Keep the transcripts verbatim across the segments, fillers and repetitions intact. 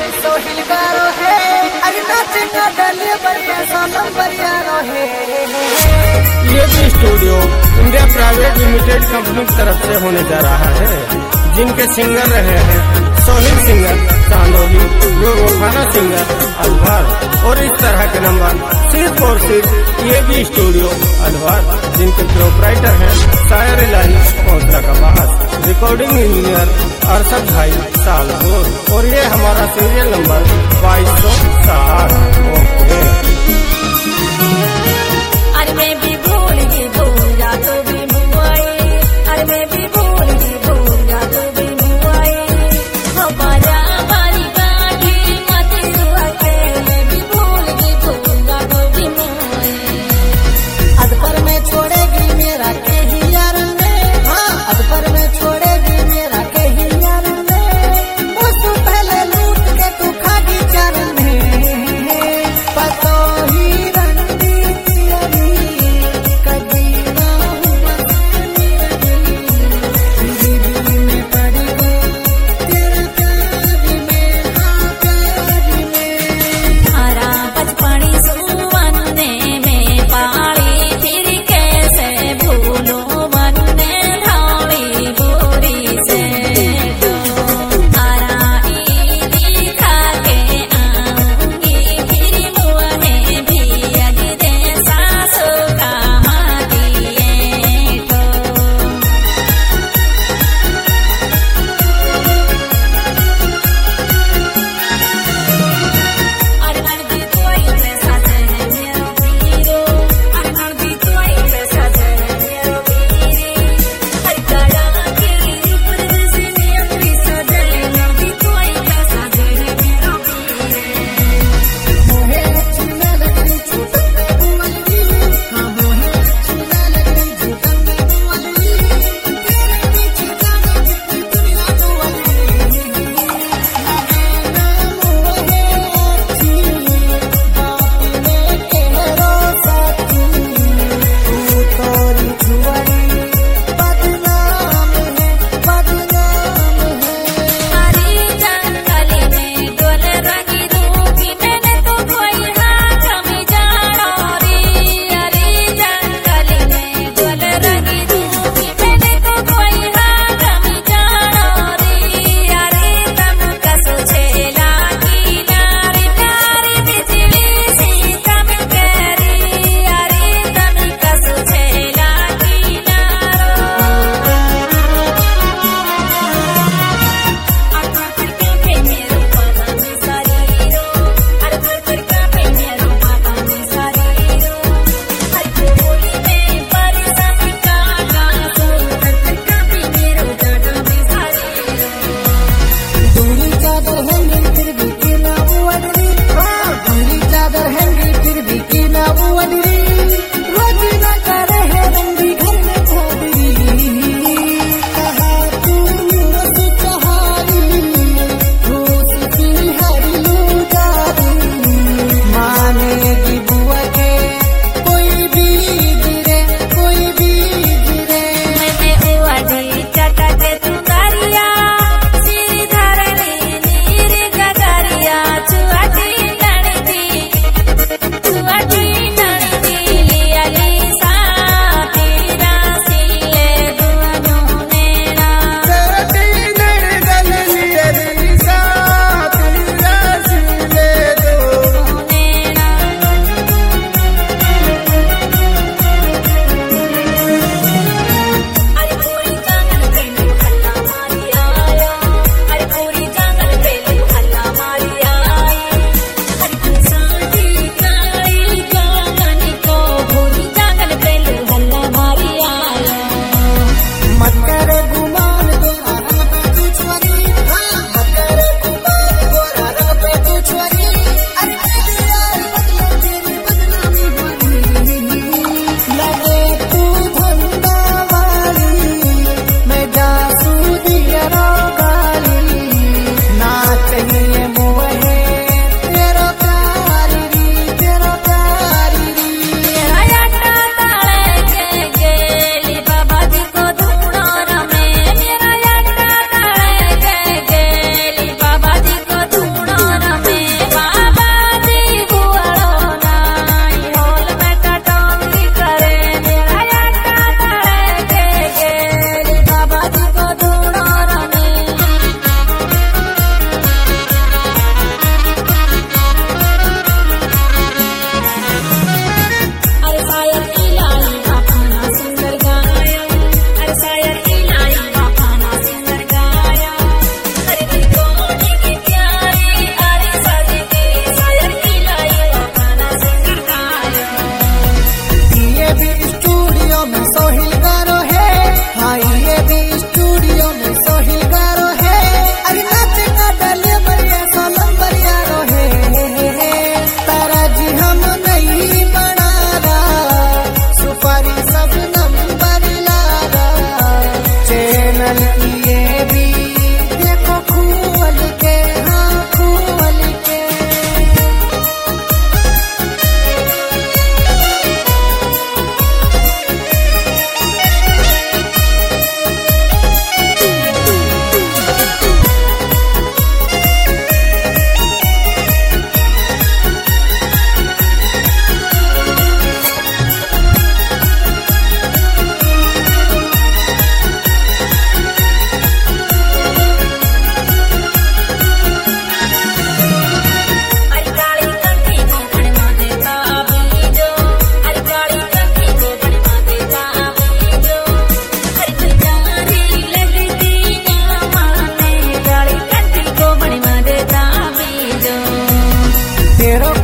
सोहिल गारो है अरे नाचेगा डले बढ़िया सोनम बढ़िया रहे। ये भी studio India private limited company की तरफ से होने जा रहा है, जिनके सिंगर रहे हैं सोहिल सिंगर चांदोली, गोखाना सिंगर अलवर और इस तरह के नंबर सिर्फ और सिर्फ ये भी स्टूडियो अलवर, जिनके प्रोपराइटर हैं शायर इलाही पौधरा का बाहर, रिकॉर्डिंग इंजीनियर अरशद भाई सालपुर और ये हमारा सीरियल नंबर बाईस सौ साठ। अरे मैं भी भूल गई भूल जा तो भी मुआई, अरे मैं भी भूल गई भूल जा तो भी मुआई, हमारा बारी गाड़ी मत हुआ के मैं भी भूल गई भूल जा तो भी मुआई। अद पर मैं छोड़ेगी मेरा के ही यार ने, हाँ अद पर मैं छोड़ेगी मेरा के ही यार ने, उससे पहले लूट के तू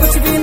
कुछ भी